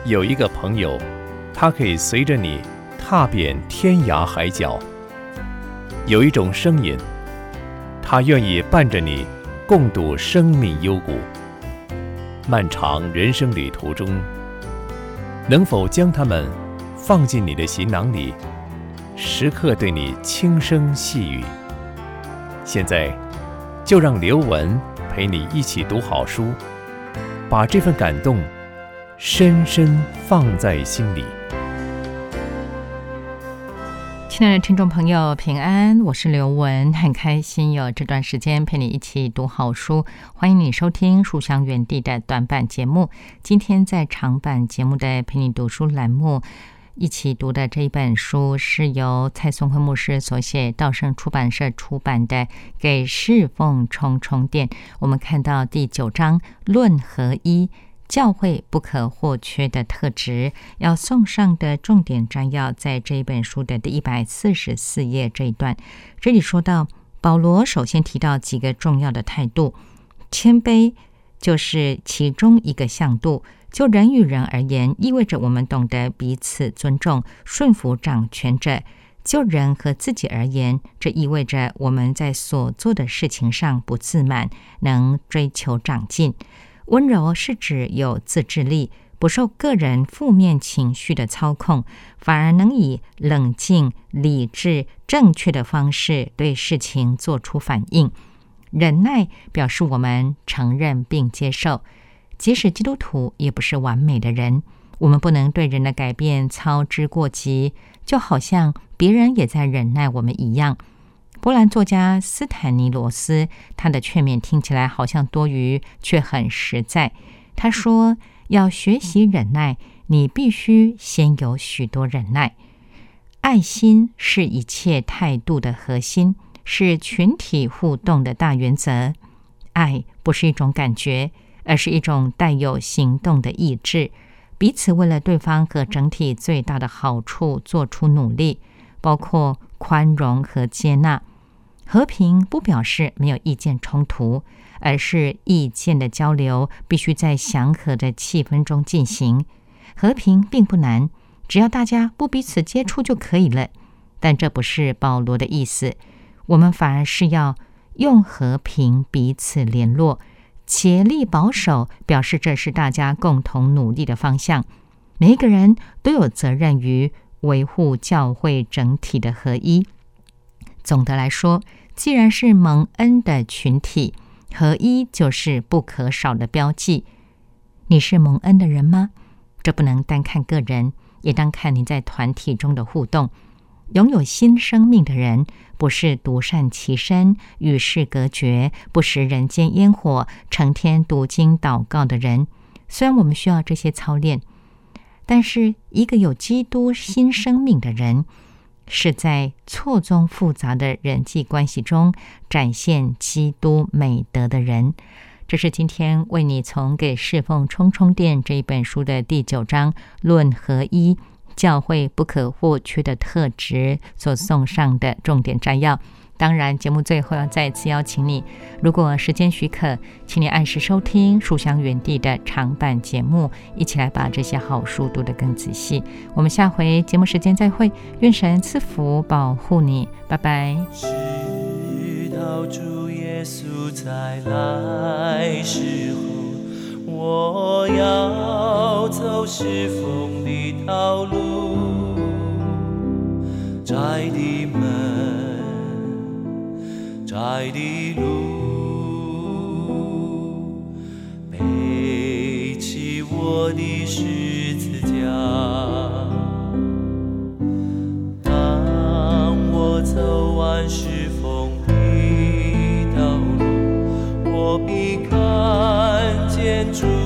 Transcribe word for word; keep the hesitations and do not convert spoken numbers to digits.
有一个朋友，他可以随着你踏遍天涯海角；有一种声音，他愿意伴着你共度生命幽谷。漫长人生旅途中，能否将他们放进你的行囊里，时刻对你轻声细语？现在就让刘文陪你一起读好书，把这份感动深深放在心里。 亲爱的听众朋友，平安，我是刘文，很开心有这段时间陪你一起读好书。欢迎你收听书香园地的短版节目。今天在长版节目的陪你读书栏目，一起读的这一本书是由蔡松辉牧师所写，道圣出版社出版的《给侍奉充充电》。我们看到第九章论合一，教会不可或缺的特质，要送上的重点摘要在这一本书的第一百四十四页这一段。这里说到，保罗首先提到几个重要的态度，谦卑就是其中一个向度。就人与人而言，意味着我们懂得彼此尊重，顺服掌权者；就人和自己而言，这意味着我们在所做的事情上不自满，能追求长进。温柔是指有自制力，不受个人负面情绪的操控，反而能以冷静、理智、正确的方式对事情做出反应。忍耐表示我们承认并接受，即使基督徒也不是完美的人，我们不能对人的改变操之过急，就好像别人也在忍耐我们一样。波兰作家斯坦尼罗斯，他的劝勉听起来好像多余，却很实在。他说，要学习忍耐，你必须先有许多忍耐。爱心是一切态度的核心，是群体互动的大原则。爱不是一种感觉，而是一种带有行动的意志，彼此为了对方和整体最大的好处做出努力，包括宽容和接纳。和平不表示没有意见冲突，而是意见的交流必须在祥和的气氛中进行。和平并不难，只要大家不彼此接触就可以了。但这不是保罗的意思，我们反而是要用和平彼此联络。竭力保守表示这是大家共同努力的方向。每一个人都有责任于维护教会整体的合一。总的来说，既然是蒙恩的群体，合一就是不可少的标记。你是蒙恩的人吗？这不能单看个人，也当看你在团体中的互动。拥有新生命的人，不是独善其身、与世隔绝、不食人间烟火、成天读经祷告的人。虽然我们需要这些操练，但是一个有基督新生命的人，是在错综复杂的人际关系中展现基督美德的人。这是今天为你从《给侍奉充充电》这一本书的第九章论合一，教会不可或缺的特质所送上的重点摘要。当然，节目最后要再次邀请你，如果时间许可，请你按时收听书香园地的长版节目，一起来把这些好书读得更仔细。我们下回节目时间再会，愿神赐福保护你，拜拜。 直到主耶稣再来时候，我要走侍奉的道路，窄的门，窄的路，背起我的十字架。当我走完侍奉的道路，我必看见主